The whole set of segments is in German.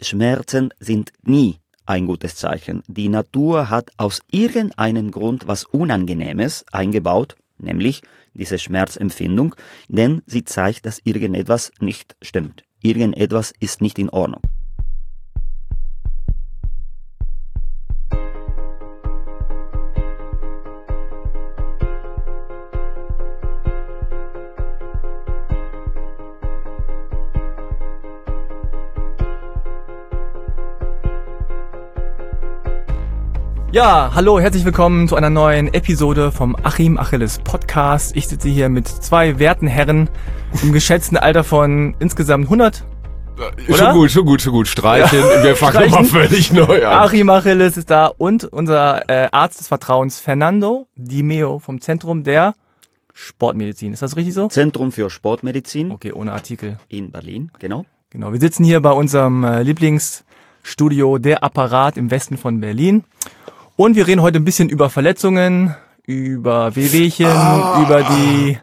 Schmerzen sind nie ein gutes Zeichen. Die Natur hat aus irgendeinem Grund was Unangenehmes eingebaut, nämlich diese Schmerzempfindung, denn sie zeigt, dass irgendetwas nicht stimmt. Irgendetwas ist nicht in Ordnung. Ja, hallo, herzlich willkommen zu einer neuen Episode vom Achim Achilles Podcast. Ich sitze hier mit zwei werten Herren im geschätzten Alter von insgesamt 100. Oder? Schon gut. Streichen. Ja. Wir fangen mal völlig neu an. Achim Achilles ist da und unser Arzt des Vertrauens Fernando Di Meo vom Zentrum der Sportmedizin. Ist das richtig so? Zentrum für Sportmedizin. Okay, ohne Artikel. In Berlin, genau. Genau, wir sitzen hier bei unserem Lieblingsstudio Der Apparat im Westen von Berlin. Und wir reden heute ein bisschen über Verletzungen, über Wehwehchen, über die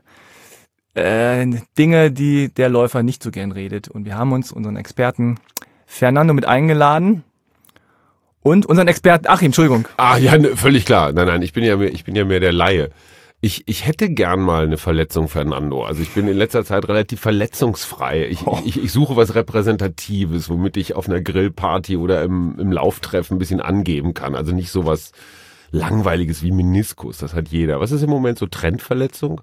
Dinge, die der Läufer nicht so gern redet. Und wir haben uns unseren Experten Fernando mit eingeladen und unseren Experten Achim, Entschuldigung. Ja, völlig klar. Nein, ich bin ja mehr der Laie. Ich hätte gern mal eine Verletzung, Fernando. Also ich bin in letzter Zeit relativ verletzungsfrei. Ich suche was Repräsentatives, womit ich auf einer Grillparty oder im Lauftreffen ein bisschen angeben kann. Also nicht sowas Langweiliges wie Meniskus, das hat jeder. Was ist im Moment so Trendverletzung?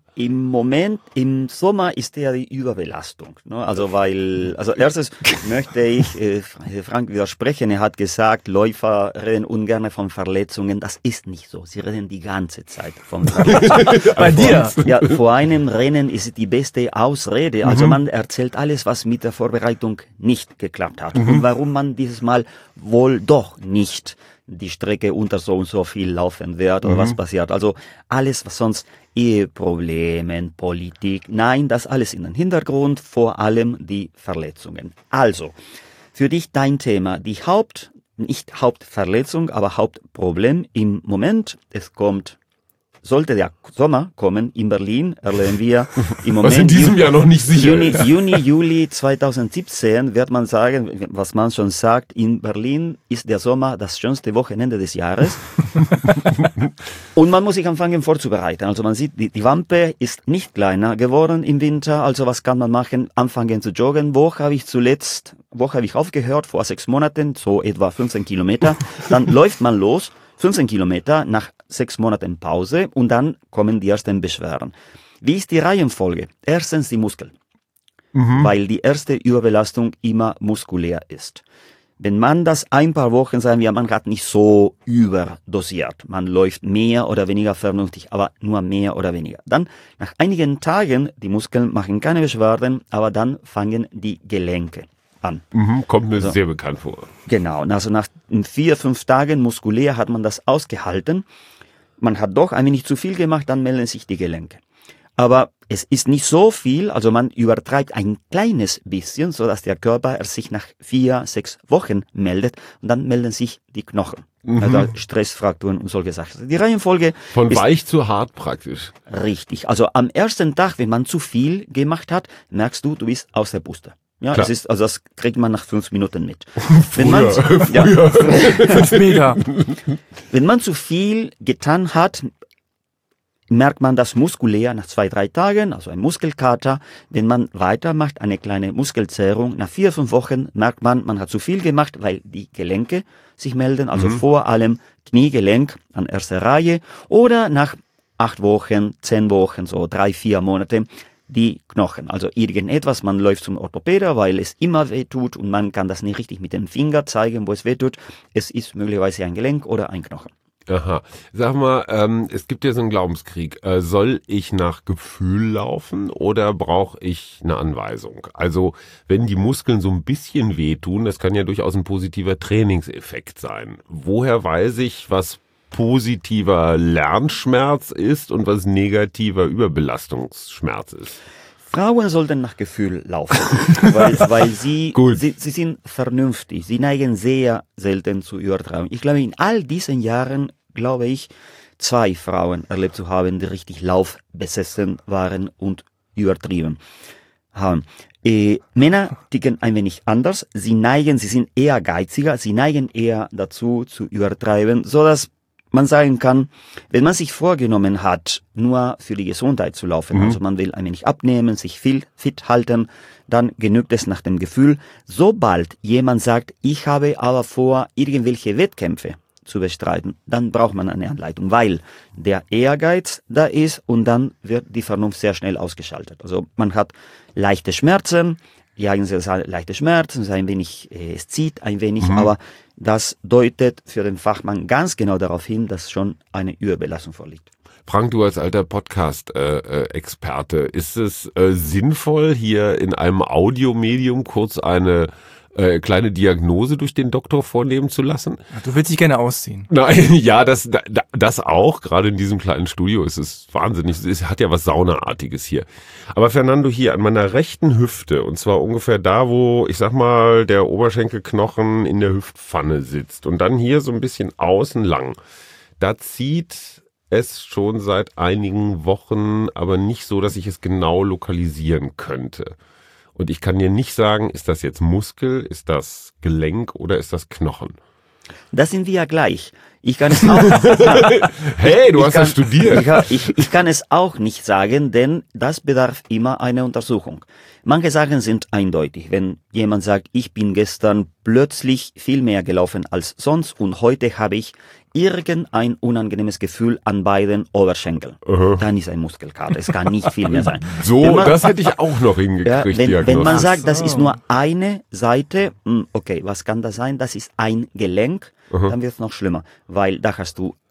Im Sommer ist ja die Überbelastung. Ne? Also erstes möchte ich Frank widersprechen. Er hat gesagt, Läufer reden ungern von Verletzungen. Das ist nicht so. Sie reden die ganze Zeit von Verletzungen. Bei dir? Ja, vor einem Rennen ist die beste Ausrede. Also man erzählt alles, was mit der Vorbereitung nicht geklappt hat. Und warum man dieses Mal wohl doch nicht die Strecke unter so und so viel laufen wird oder was passiert. Also alles, was sonst Eheprobleme, Politik, nein, das alles in den Hintergrund, vor allem die Verletzungen. Also, für dich dein Thema, nicht Hauptverletzung, aber Hauptproblem im Moment, sollte der Sommer kommen in Berlin, erleben wir im Moment. Was in diesem Jahr noch nicht sicher ist. Juli 2017 wird man sagen, was man schon sagt, in Berlin ist der Sommer das schönste Wochenende des Jahres. Und man muss sich anfangen vorzubereiten. Also man sieht, die Wampe ist nicht kleiner geworden im Winter. Also was kann man machen? Anfangen zu joggen. Wo habe ich aufgehört? Vor 6 Monaten, so etwa 15 Kilometer. Dann läuft man los. 15 Kilometer nach 6 Monaten Pause und dann kommen die ersten Beschwerden. Wie ist die Reihenfolge? Erstens die Muskeln, weil die erste Überbelastung immer muskulär ist. Wenn man das ein paar Wochen, sagen wir, man hat nicht so überdosiert, man läuft mehr oder weniger vernünftig, aber nur mehr oder weniger. Dann nach einigen Tagen, die Muskeln machen keine Beschwerden, aber dann fangen die Gelenke an. Kommt mir sehr bekannt vor. Genau, also nach 4-5 Tagen muskulär hat man das ausgehalten. Man hat doch ein wenig zu viel gemacht, dann melden sich die Gelenke. Aber es ist nicht so viel, also man übertreibt ein kleines bisschen, so dass der Körper sich nach 4-6 Wochen meldet und dann melden sich die Knochen. Also Stressfrakturen und solche Sachen. Die Reihenfolge von weich zu hart praktisch. Richtig. Also am ersten Tag, wenn man zu viel gemacht hat, merkst du bist aus der Puste. Ja, das kriegt man nach 5 Minuten mit. Früher. 5 Meter. Wenn man zu viel getan hat, merkt man das muskulär nach 2-3 Tagen, also ein Muskelkater. Wenn man weitermacht, eine kleine Muskelzerrung, nach 4-5 Wochen merkt man hat zu viel gemacht, weil die Gelenke sich melden, also vor allem Kniegelenk an erster Reihe oder nach 8 Wochen, 10 Wochen, so 3-4 Monate, die Knochen. Also irgendetwas, man läuft zum Orthopäder, weil es immer weh tut und man kann das nicht richtig mit dem Finger zeigen, wo es weh tut. Es ist möglicherweise ein Gelenk oder ein Knochen. Aha. Sag mal, es gibt ja so einen Glaubenskrieg. Soll ich nach Gefühl laufen oder brauche ich eine Anweisung? Also wenn die Muskeln so ein bisschen wehtun, das kann ja durchaus ein positiver Trainingseffekt sein. Woher weiß ich, was positiver Lernschmerz ist und was negativer Überbelastungsschmerz ist? Frauen sollten nach Gefühl laufen, weil sie sind vernünftig. Sie neigen sehr selten zu Übertreibung. Ich glaube, in all diesen Jahren, 2 Frauen erlebt zu haben, die richtig laufbesessen waren und übertrieben. haben. Männer ticken ein wenig anders. Sie sind ehrgeiziger, sie neigen eher dazu zu übertreiben, so dass man sagen kann, wenn man sich vorgenommen hat, nur für die Gesundheit zu laufen, also man will ein wenig abnehmen, sich fit halten, dann genügt es nach dem Gefühl. Sobald jemand sagt, ich habe aber vor, irgendwelche Wettkämpfe zu bestreiten, dann braucht man eine Anleitung, weil der Ehrgeiz da ist und dann wird die Vernunft sehr schnell ausgeschaltet. Also man hat leichte Schmerzen, leichte Schmerzen, es zieht ein wenig, aber das deutet für den Fachmann ganz genau darauf hin, dass schon eine Überbelastung vorliegt. Frank, du als alter Podcast-Experte, ist es sinnvoll, hier in einem Audiomedium kurz eine kleine Diagnose durch den Doktor vornehmen zu lassen? Du willst dich gerne ausziehen. Nein, ja, das auch. Gerade in diesem kleinen Studio ist es wahnsinnig. Es hat ja was Saunaartiges hier. Aber Fernando, hier an meiner rechten Hüfte, und zwar ungefähr da, wo, ich sag mal, der Oberschenkelknochen in der Hüftpfanne sitzt und dann hier so ein bisschen außen lang, da zieht es schon seit einigen Wochen, aber nicht so, dass ich es genau lokalisieren könnte. Und ich kann dir nicht sagen, ist das jetzt Muskel, ist das Gelenk oder ist das Knochen? Das sind wir ja gleich. Ich kann es auch. Hey, du hast ja studiert. Ich kann es auch nicht sagen, denn das bedarf immer einer Untersuchung. Manche Sachen sind eindeutig. Wenn jemand sagt, ich bin gestern plötzlich viel mehr gelaufen als sonst und heute habe ich irgendein unangenehmes Gefühl an beiden Oberschenkeln, dann ist ein Muskelkater. Es kann nicht viel mehr sein. So, das hätte ich auch noch hingekriegt. Ja, wenn man sagt, das ist nur eine Seite, okay, was kann das sein? Das ist ein Gelenk, dann wird es noch schlimmer, weil da hast du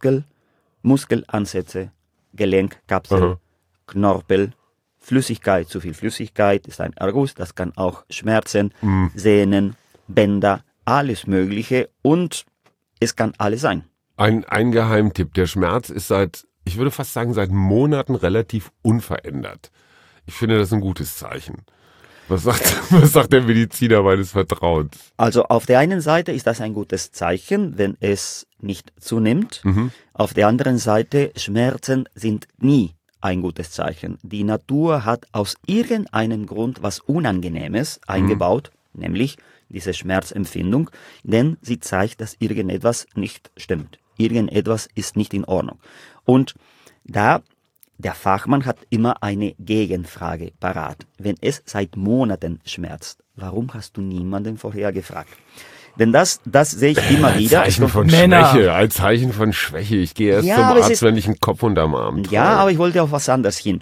Muskelansätze, Gelenkkapsel, Knorpel, Flüssigkeit, zu viel Flüssigkeit ist ein Erguss, das kann auch Schmerzen, Sehnen, Bänder, alles Mögliche und es kann alles sein. Ein Geheimtipp, der Schmerz ist ich würde fast sagen, seit Monaten relativ unverändert. Ich finde das ein gutes Zeichen. Was sagt der Mediziner meines Vertrauens? Also auf der einen Seite ist das ein gutes Zeichen, wenn es nicht zunimmt. Auf der anderen Seite, Schmerzen sind nie ein gutes Zeichen. Die Natur hat aus irgendeinem Grund was Unangenehmes eingebaut, nämlich diese Schmerzempfindung, denn sie zeigt, dass irgendetwas nicht stimmt. Irgendetwas ist nicht in Ordnung. Und der Fachmann hat immer eine Gegenfrage parat. Wenn es seit Monaten schmerzt, warum hast du niemanden vorher gefragt? Denn das sehe ich immer wieder. Ein Zeichen von Schwäche, ein Zeichen von Schwäche. Ich gehe erst zum Arzt, wenn ich einen Kopf unterm Arm trage. Ja, aber ich wollte auf was anderes hin.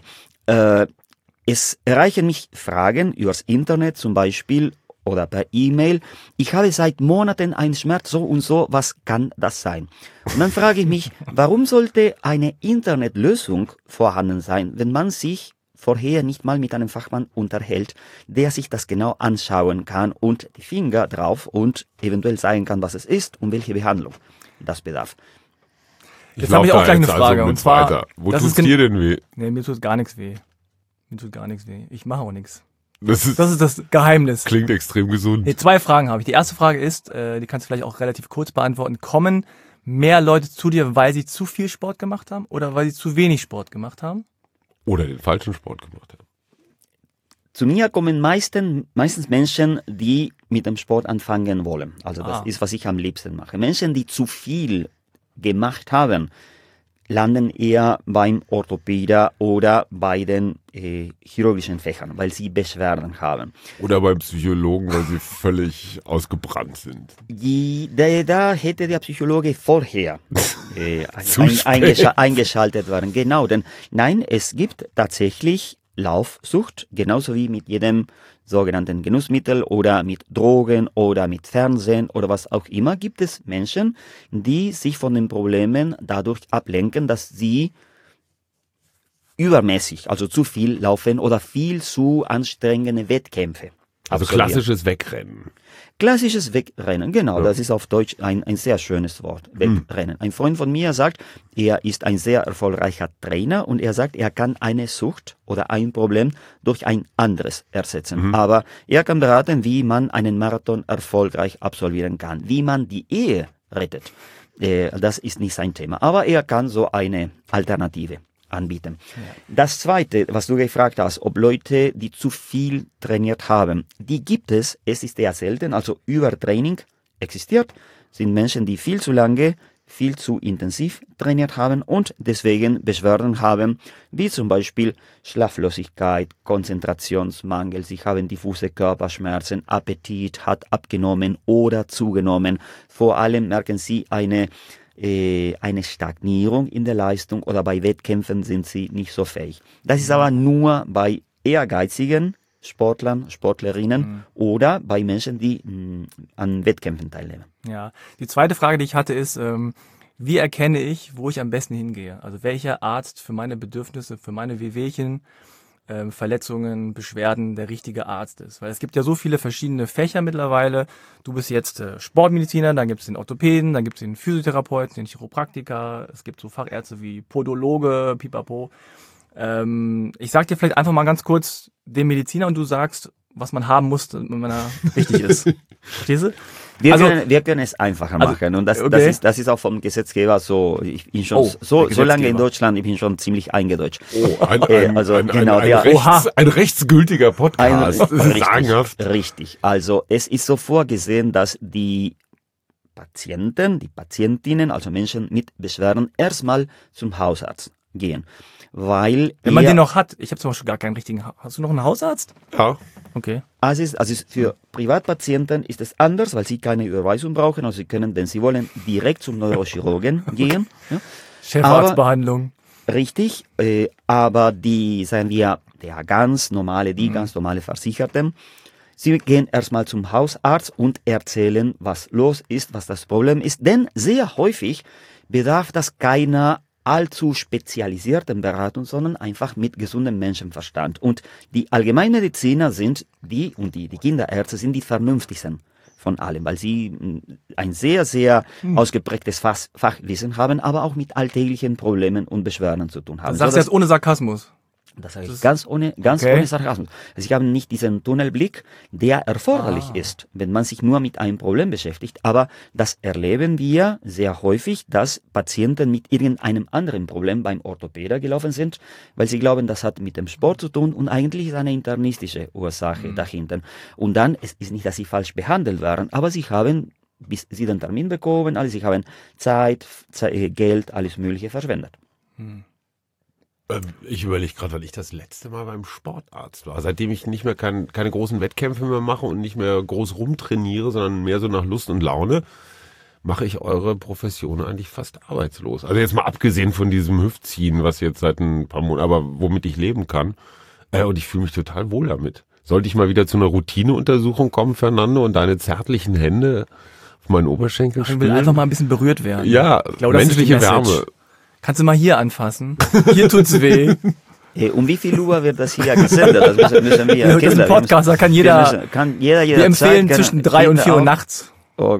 Es erreichen mich Fragen übers Internet zum Beispiel oder per E-Mail. Ich habe seit Monaten einen Schmerz so und so, was kann das sein? Und dann frage ich mich, warum sollte eine Internetlösung vorhanden sein, wenn man sich vorher nicht mal mit einem Fachmann unterhält, der sich das genau anschauen kann und die Finger drauf und eventuell sagen kann, was es ist und welche Behandlung das bedarf. Jetzt habe ich auch gleich eine Frage. Und zwar, weiter. Wo tut's dir denn weh? Nee, mir tut gar nichts weh. Ich mache auch nichts. Das ist das Geheimnis. Klingt extrem gesund. Nee, 2 Fragen habe ich. Die erste Frage ist, die kannst du vielleicht auch relativ kurz beantworten. Kommen mehr Leute zu dir, weil sie zu viel Sport gemacht haben oder weil sie zu wenig Sport gemacht haben? Oder den falschen Sport gemacht haben. Zu mir kommen meistens Menschen, die mit dem Sport anfangen wollen. Also das ist, was ich am liebsten mache. Menschen, die zu viel gemacht haben, landen eher beim Orthopäder oder bei den chirurgischen Fächern, weil sie Beschwerden haben. Oder beim Psychologen, weil sie völlig ausgebrannt sind. Da hätte der Psychologe vorher eingeschaltet werden. Genau, denn nein, es gibt tatsächlich Laufsucht, genauso wie mit jedem sogenannten Genussmittel oder mit Drogen oder mit Fernsehen oder was auch immer, gibt es Menschen, die sich von den Problemen dadurch ablenken, dass sie übermäßig, also zu viel laufen oder viel zu anstrengende Wettkämpfe. Also klassisches Wegrennen. Klassisches Wegrennen, genau, das ist auf Deutsch ein sehr schönes Wort, Wegrennen. Ein Freund von mir sagt, er ist ein sehr erfolgreicher Trainer und er sagt, er kann eine Sucht oder ein Problem durch ein anderes ersetzen. Aber er kann beraten, wie man einen Marathon erfolgreich absolvieren kann, wie man die Ehe rettet. Das ist nicht sein Thema, aber er kann so eine Alternative anbieten. Das Zweite, was du gefragt hast, ob Leute, die zu viel trainiert haben, die gibt es. Es ist eher selten, also Übertraining existiert, sind Menschen, die viel zu lange, viel zu intensiv trainiert haben und deswegen Beschwerden haben, wie zum Beispiel Schlaflosigkeit, Konzentrationsmangel, sie haben diffuse Körperschmerzen, Appetit hat abgenommen oder zugenommen. Vor allem merken sie eine Stagnierung in der Leistung oder bei Wettkämpfen sind sie nicht so fähig. Das ist aber nur bei ehrgeizigen Sportlern, Sportlerinnen oder bei Menschen, die an Wettkämpfen teilnehmen. Ja, die zweite Frage, die ich hatte, ist, wie erkenne ich, wo ich am besten hingehe? Also welcher Arzt für meine Bedürfnisse, für meine Wehwehchen, Verletzungen, Beschwerden der richtige Arzt ist. Weil es gibt ja so viele verschiedene Fächer mittlerweile. Du bist jetzt Sportmediziner, dann gibt es den Orthopäden, dann gibt es den Physiotherapeuten, den Chiropraktiker, es gibt so Fachärzte wie Podologe, Pipapo. Ich sag dir vielleicht einfach mal ganz kurz den Mediziner und du sagst, was man haben muss, damit man da richtig ist. Verstehst du? Wir können es einfacher machen und das ist auch vom Gesetzgeber so. Ich bin schon so lange in Deutschland, ich bin schon ziemlich eingedeutscht. Ein rechtsgültiger Podcast. Richtig. Also es ist so vorgesehen, dass die Patienten, die Patientinnen, also Menschen mit Beschwerden, erstmal zum Hausarzt gehen. Weil wenn man den noch hat, ich habe zum Beispiel gar keinen richtigen. Hast du noch einen Hausarzt? Ja. Okay. Also für Privatpatienten ist es anders, weil sie keine Überweisung brauchen. Also sie können, wenn sie wollen, direkt zum Neurochirurgen gehen. Ja. Chefarztbehandlung. Richtig, aber die, sagen wir, die ganz normale Versicherten, sie gehen erstmal zum Hausarzt und erzählen, was los ist, was das Problem ist. Denn sehr häufig bedarf das keiner allzu spezialisierten Beratung, sondern einfach mit gesundem Menschenverstand. Und die Allgemeinmediziner sind die Kinderärzte sind die vernünftigsten von allem, weil sie ein sehr, sehr ausgeprägtes Fachwissen haben, aber auch mit alltäglichen Problemen und Beschwerden zu tun haben. Das sagst du jetzt ohne Sarkasmus? Das sage ich ganz ohne Sarkasmus. Also ich habe nicht diesen Tunnelblick, der erforderlich ist, wenn man sich nur mit einem Problem beschäftigt. Aber das erleben wir sehr häufig, dass Patienten mit irgendeinem anderen Problem beim Orthopäder gelaufen sind, weil sie glauben, das hat mit dem Sport zu tun und eigentlich ist eine internistische Ursache dahinter. Und dann, es ist nicht, dass sie falsch behandelt waren, aber sie haben, bis sie den Termin bekommen, also sie haben Zeit, Geld, alles Mögliche verschwendet. Ich überlege gerade, weil ich das letzte Mal beim Sportarzt war. Seitdem ich nicht mehr keine großen Wettkämpfe mehr mache und nicht mehr groß rumtrainiere, sondern mehr so nach Lust und Laune, mache ich eure Profession eigentlich fast arbeitslos. Also jetzt mal abgesehen von diesem Hüftziehen, was jetzt seit ein paar Monaten, aber womit ich leben kann. Und ich fühle mich total wohl damit. Sollte ich mal wieder zu einer Routineuntersuchung kommen, Fernando, und deine zärtlichen Hände auf meinen Oberschenkel spüren? Ich will einfach mal ein bisschen berührt werden. Ja, ich glaube, menschliche Wärme. Kannst du mal hier anfassen? Hier tut's weh. Um wie viel Uhr wird das hier gesendet? Das müssen wir erkennen. Das ist ein Podcast, da kann jeder. Wir empfehlen zwischen 3 und 4 Uhr nachts. Oh.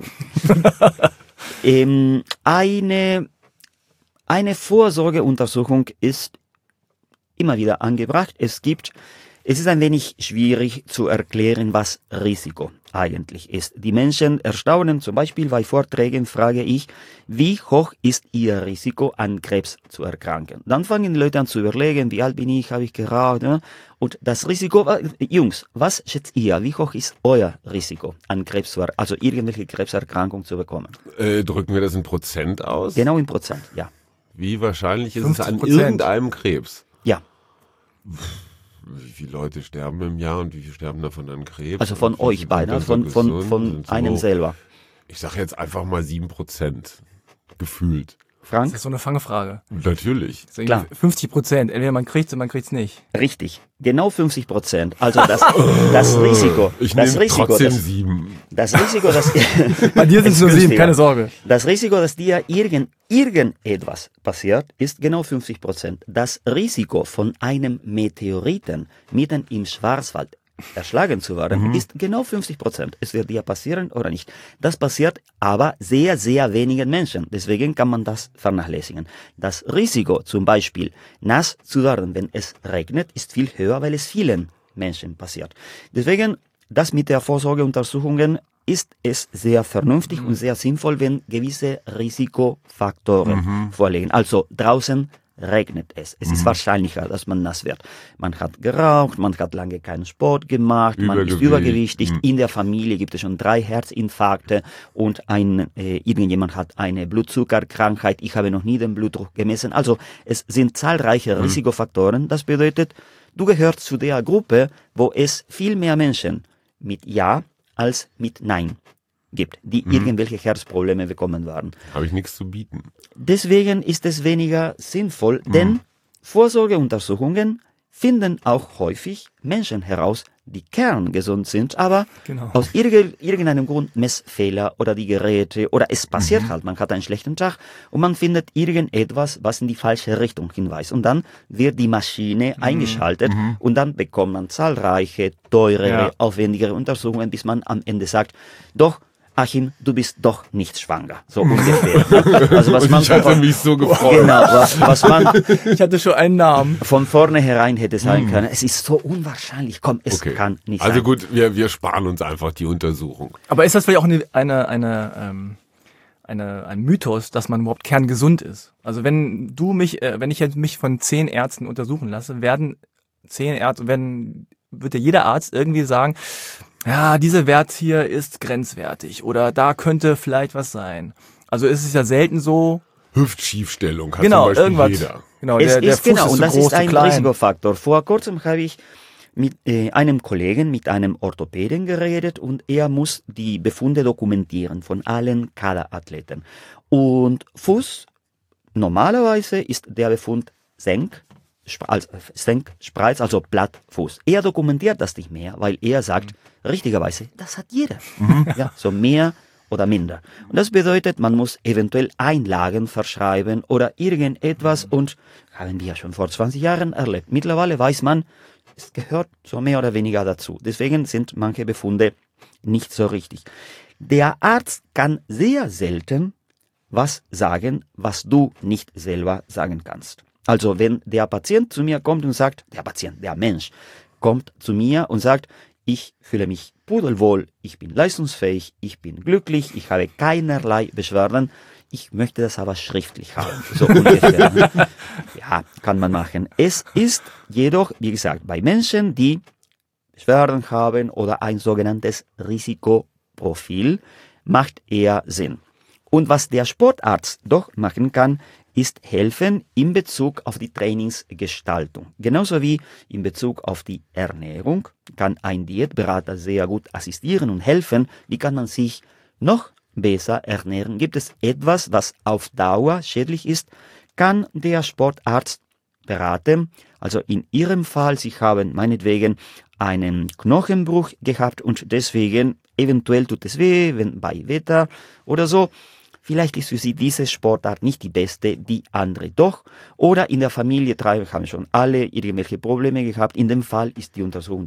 Eine Vorsorgeuntersuchung ist immer wieder angebracht. Es ist ein wenig schwierig zu erklären, was Risiko eigentlich ist. Die Menschen erstaunen, zum Beispiel bei Vorträgen frage ich, wie hoch ist Ihr Risiko, an Krebs zu erkranken? Dann fangen die Leute an zu überlegen, wie alt bin ich, habe ich geraucht? Ja? Und das Risiko, Jungs, was schätzt ihr, wie hoch ist euer Risiko, an Krebs also irgendwelche Krebserkrankung zu bekommen? Drücken wir das in Prozent aus? Genau in Prozent, ja. Wie wahrscheinlich ist 50%. Es an irgendeinem Krebs? Ja. Wie viele Leute sterben im Jahr und wie viele sterben davon an Krebs? Also von euch beiden, von einem selber. Ich sage jetzt einfach mal 7%. Gefühlt. Frank? Das ist so eine Fangefrage. Natürlich. Klar. 50%. Entweder man kriegt's oder man kriegt's nicht. Richtig. Genau 50%. Also das Risiko. Ich nehme trotzdem 7. Das Risiko, dass bei dir sind es nur 7, keine Sorge. Das Risiko, dass dir irgendetwas passiert, ist genau 50%. Das Risiko von einem Meteoriten mitten im Schwarzwald erschlagen zu werden, ist genau 50%. Es wird dir passieren oder nicht. Das passiert aber sehr, sehr wenigen Menschen. Deswegen kann man das vernachlässigen. Das Risiko, zum Beispiel nass zu werden, wenn es regnet, ist viel höher, weil es vielen Menschen passiert. Deswegen, das mit der Vorsorgeuntersuchungen ist es sehr vernünftig und sehr sinnvoll, wenn gewisse Risikofaktoren vorliegen. Also draußen regnet es. Es ist wahrscheinlicher, dass man nass wird. Man hat geraucht, man hat lange keinen Sport gemacht, man ist übergewichtig. In der Familie gibt es schon 3 Herzinfarkte und irgendjemand hat eine Blutzuckerkrankheit. Ich habe noch nie den Blutdruck gemessen. Also es sind zahlreiche Risikofaktoren. Das bedeutet, du gehörst zu der Gruppe, wo es viel mehr Menschen mit Ja als mit Nein gibt, die irgendwelche Herzprobleme bekommen werden. Habe ich nichts zu bieten. Deswegen ist es weniger sinnvoll, denn Vorsorgeuntersuchungen finden auch häufig Menschen heraus, die kerngesund sind, aber aus irgendeinem Grund Messfehler oder die Geräte oder es passiert halt, man hat einen schlechten Tag und man findet irgendetwas, was in die falsche Richtung hinweist und dann wird die Maschine eingeschaltet und dann bekommt man zahlreiche, teurere, aufwendigere Untersuchungen, bis man am Ende sagt, doch, Achim, du bist doch nicht schwanger. So ungefähr. Also was man ich hatte mich so gefreut. Genau, was man Ich hatte schon einen Namen. von vornherein hätte sagen können. Es ist so unwahrscheinlich. Komm, es kann nicht sein. Also gut, wir sparen uns einfach die Untersuchung. Aber ist das vielleicht auch ein Mythos, dass man überhaupt kerngesund ist? Also wenn ich jetzt mich von 10 Ärzten untersuchen lasse, wird ja jeder Arzt irgendwie sagen, ja, dieser Wert hier ist grenzwertig oder da könnte vielleicht was sein. Also ist es ja selten so. Hüftschiefstellung hat Genau, zum Beispiel irgendwas. jeder. Genau, Es der ist Fuß genau, ist und zu das groß, ist ein zu klein. Risikofaktor. Vor kurzem habe ich mit einem Kollegen, mit einem Orthopäden geredet und er muss die Befunde dokumentieren von allen Kaderathleten. Und Fuß, normalerweise ist der Befund Senkspreiz, also Plattfuß. Er dokumentiert das nicht mehr, weil er sagt, richtigerweise, das hat jeder. Ja, so mehr oder minder. Und das bedeutet, man muss eventuell Einlagen verschreiben oder irgendetwas und haben wir ja schon vor 20 Jahren erlebt. Mittlerweile weiß man, es gehört so mehr oder weniger dazu. Deswegen sind manche Befunde nicht so richtig. Der Arzt kann sehr selten was sagen, was du nicht selber sagen kannst. Also wenn der Patient zu mir kommt und sagt, der Mensch kommt zu mir und sagt, ich fühle mich pudelwohl, ich bin leistungsfähig, ich bin glücklich, ich habe keinerlei Beschwerden, ich möchte das aber schriftlich haben. So ungefähr. Ja, kann man machen. Es ist jedoch, wie gesagt, bei Menschen, die Beschwerden haben oder ein sogenanntes Risikoprofil, macht eher Sinn. Und was der Sportarzt doch machen kann, ist helfen in Bezug auf die Trainingsgestaltung. Genauso wie in Bezug auf die Ernährung kann ein Diätberater sehr gut assistieren und helfen. Wie kann man sich noch besser ernähren? Gibt es etwas, was auf Dauer schädlich ist, kann der Sportarzt beraten. Also in Ihrem Fall, Sie haben meinetwegen einen Knochenbruch gehabt und deswegen eventuell tut es weh, wenn bei Wetter oder so. Vielleicht ist für Sie diese Sportart nicht die beste, die andere doch. Oder in der Familie haben schon alle irgendwelche Probleme gehabt. In dem Fall ist die Untersuchung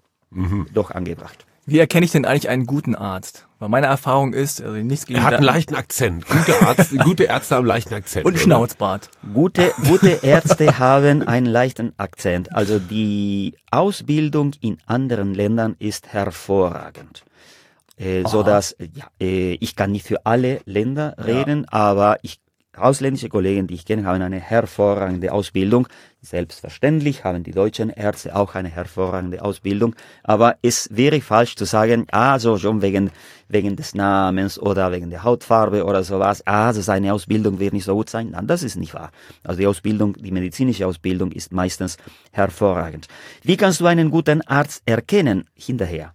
doch angebracht. Wie erkenne ich denn eigentlich einen guten Arzt? Weil meine Erfahrung ist, also nichts gegen Er hat einen leichten Akzent. Gute Ärzte haben einen leichten Akzent. und einen Schnauzbart. Gute Ärzte haben einen leichten Akzent. Also die Ausbildung in anderen Ländern ist hervorragend. So dass ich kann nicht für alle Länder reden, aber ausländische Kollegen, die ich kenne, haben eine hervorragende Ausbildung. Selbstverständlich haben die deutschen Ärzte auch eine hervorragende Ausbildung, aber es wäre falsch zu sagen, also schon wegen des Namens oder wegen der Hautfarbe oder sowas, also seine Ausbildung wird nicht so gut sein. Nein, das ist nicht wahr. Also die medizinische Ausbildung ist meistens hervorragend. Wie kannst du einen guten Arzt erkennen? Hinterher.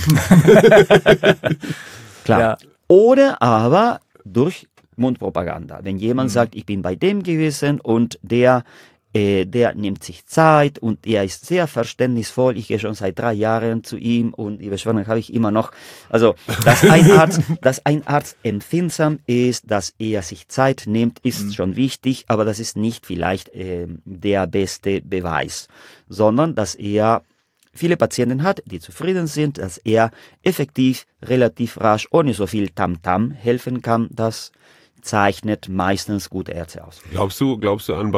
Klar. Ja. Oder aber durch Mundpropaganda. Wenn jemand sagt, ich bin bei dem gewesen und der nimmt sich Zeit und er ist sehr verständnisvoll, ich gehe schon seit 3 Jahren zu ihm und die Beschwerden habe ich immer noch. Also, dass ein Arzt empfindsam ist, dass er sich Zeit nimmt, ist schon wichtig, aber das ist nicht vielleicht der beste Beweis, sondern dass er viele Patienten hat, die zufrieden sind, dass er effektiv, relativ rasch, ohne so viel Tamtam helfen kann, das zeichnet meistens gute Ärzte aus. Glaubst du an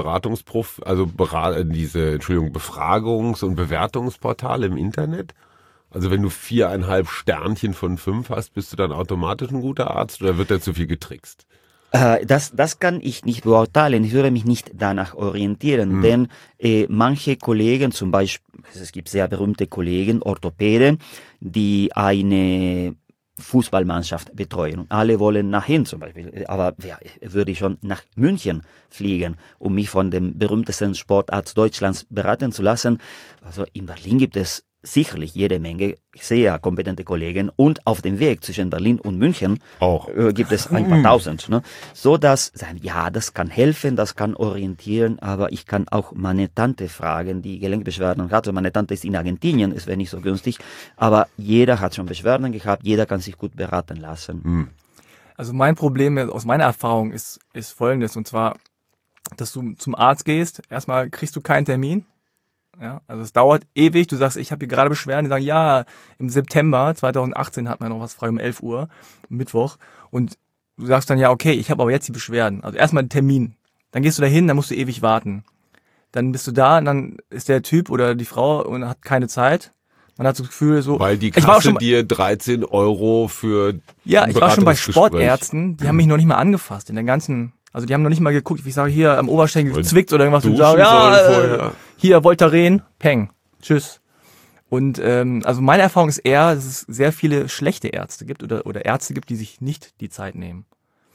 Befragungs- und Bewertungsportale im Internet? Also wenn du 4,5 Sternchen von 5 hast, bist du dann automatisch ein guter Arzt oder wird da zu viel getrickst? Das kann ich nicht beurteilen. Ich würde mich nicht danach orientieren, denn manche Kollegen, zum Beispiel, es gibt sehr berühmte Kollegen, Orthopäden, die eine Fußballmannschaft betreuen. Und alle wollen nachhin zum Beispiel. Aber würde ich schon nach München fliegen, um mich von dem berühmtesten Sportarzt Deutschlands beraten zu lassen. Also in Berlin gibt es sicherlich jede Menge sehr kompetente Kollegen und auf dem Weg zwischen Berlin und München auch gibt es ein paar tausend. Ne? So dass, ja, das kann helfen, das kann orientieren, aber ich kann auch meine Tante fragen, die Gelenkbeschwerden hat. Also meine Tante ist in Argentinien, es wäre nicht so günstig, aber jeder hat schon Beschwerden gehabt, jeder kann sich gut beraten lassen. Also mein Problem aus meiner Erfahrung ist folgendes, und zwar, dass du zum Arzt gehst, erstmal kriegst du keinen Termin. Ja, also es dauert ewig. Du sagst, ich habe hier gerade Beschwerden. Die sagen, ja, im September 2018 hat man noch was frei um 11 Uhr, Mittwoch. Und du sagst dann, ja, okay, ich habe aber jetzt die Beschwerden. Also erstmal einen Termin. Dann gehst du da hin, dann musst du ewig warten. Dann bist du da und dann ist der Typ oder die Frau und hat keine Zeit. Man hat so das Gefühl, so... Weil die Kasse dir 13 € für... Ja, ich war schon bei Sportärzten, die haben mich noch nicht mal angefasst in der ganzen... Also die haben noch nicht mal geguckt, ich sage hier am Oberschenkel zwickt oder irgendwas und sagen, ja, hier Voltaren, peng, tschüss. Und also meine Erfahrung ist eher, dass es sehr viele schlechte Ärzte gibt oder Ärzte gibt, die sich nicht die Zeit nehmen.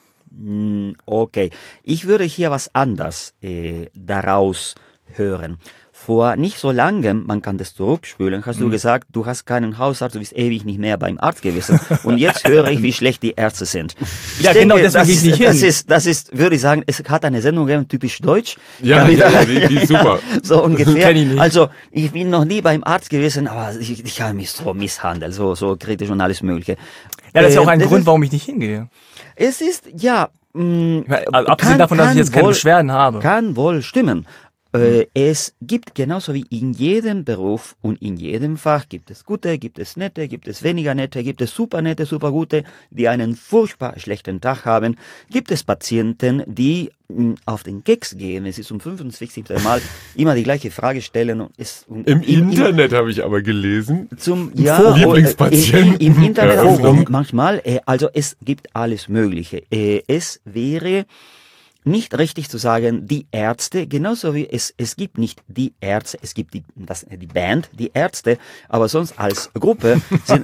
Okay, ich würde hier was anderes daraus hören. Vor nicht so langem, man kann das zurückspülen, hast du gesagt, du hast keinen Hausarzt, du bist ewig nicht mehr beim Arzt gewesen. Und jetzt höre ich, wie schlecht die Ärzte sind. Ja, denke, genau, deswegen gehe ich nicht hin. Das ist, würde ich sagen, es hat eine Sendung gegeben, typisch deutsch. Ja, die ist super. So ungefähr. Ich nicht. Also, ich bin noch nie beim Arzt gewesen, aber ich habe mich so misshandelt, so kritisch und alles Mögliche. Ja, das ist ja auch ein Grund, warum ich nicht hingehe. Es ist, ja, also, abgesehen davon, dass ich jetzt keine Beschwerden habe. Kann wohl stimmen. Es gibt genauso wie in jedem Beruf und in jedem Fach gibt es gute, gibt es nette, gibt es weniger nette, gibt es super nette, super gute, die einen furchtbar schlechten Tag haben. Gibt es Patienten, die auf den Keks gehen, es ist zum 65. Mal immer die gleiche Frage stellen. Im Internet habe ich aber gelesen. Lieblingspatienten. Im Internet auch manchmal. Also es gibt alles Mögliche. Es wäre nicht richtig zu sagen, die Ärzte, genauso wie es gibt nicht die Ärzte, es gibt die Band, die Ärzte, aber sonst als Gruppe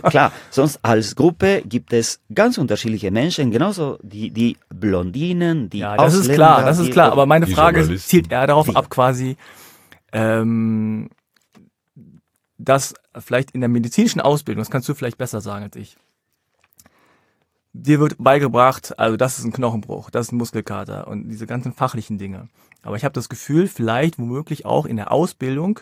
gibt es ganz unterschiedliche Menschen, genauso die Blondinen, die Ausländer. Das ist klar, aber meine Frage zielt eher darauf ab, quasi, dass vielleicht in der medizinischen Ausbildung, das kannst du vielleicht besser sagen als ich, dir wird beigebracht, also das ist ein Knochenbruch, das ist ein Muskelkater und diese ganzen fachlichen Dinge. Aber ich habe das Gefühl, vielleicht womöglich auch in der Ausbildung